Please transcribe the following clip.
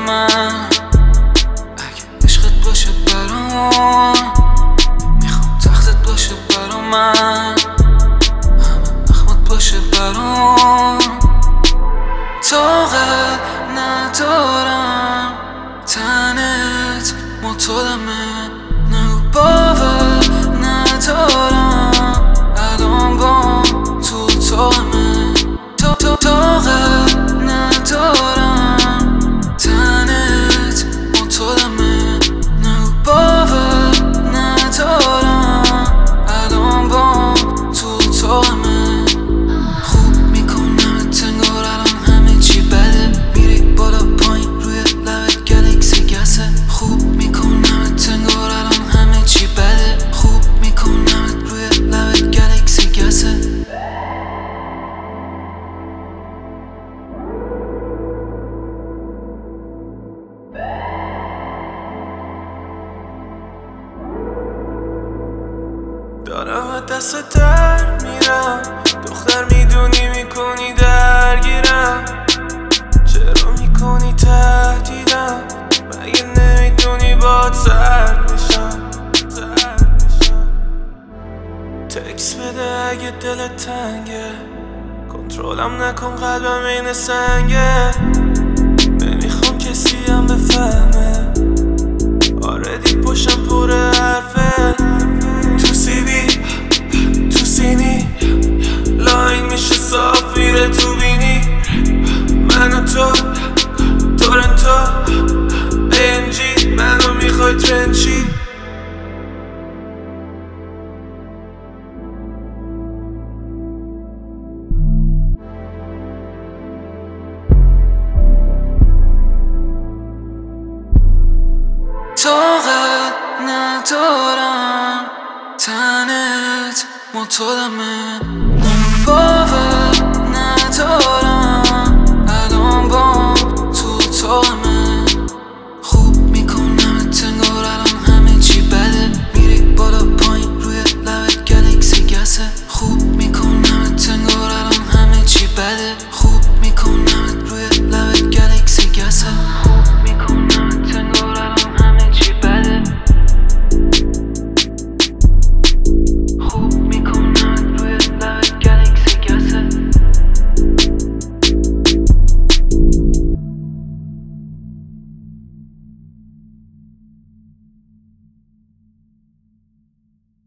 من، اگه عشقت باشه برام میخوام تختت باشه برام، من همه اخمات باشه برام. طاقت ندارم تنت مطالمه، نگو باور ندارم الان گام تو اتاقمه. طاقت ندارم تنت مطالمه، نگو باور ندارم الان گام تو اتاقمه. خوب میکنم تنگار الان همه چی بده، میری بالا پایین روی لبت گلکسی گسه. خوب میکنم تنگار الان همه چی بده، خوب میکنم روی لبت گلکسی گسه. دارم از دست در میرم، دختر میدونی میکنی درگیرم، چرا میکنی تهدیدم، مگه نمیدونی باد سرد میشم. تکس بده اگه دلت تنگه، کنترلم نکن قلبم این سنگه، نمیخوام کسی هم بفهمه، آردی پشتم پر حرفه. تو سیبی تو سینی لاین میشه صاف میره تو بینی، من و تو تورنتو AMG، منو میخوای ترنچی. طاقت ندارم تنت مطالمه، باور ندارم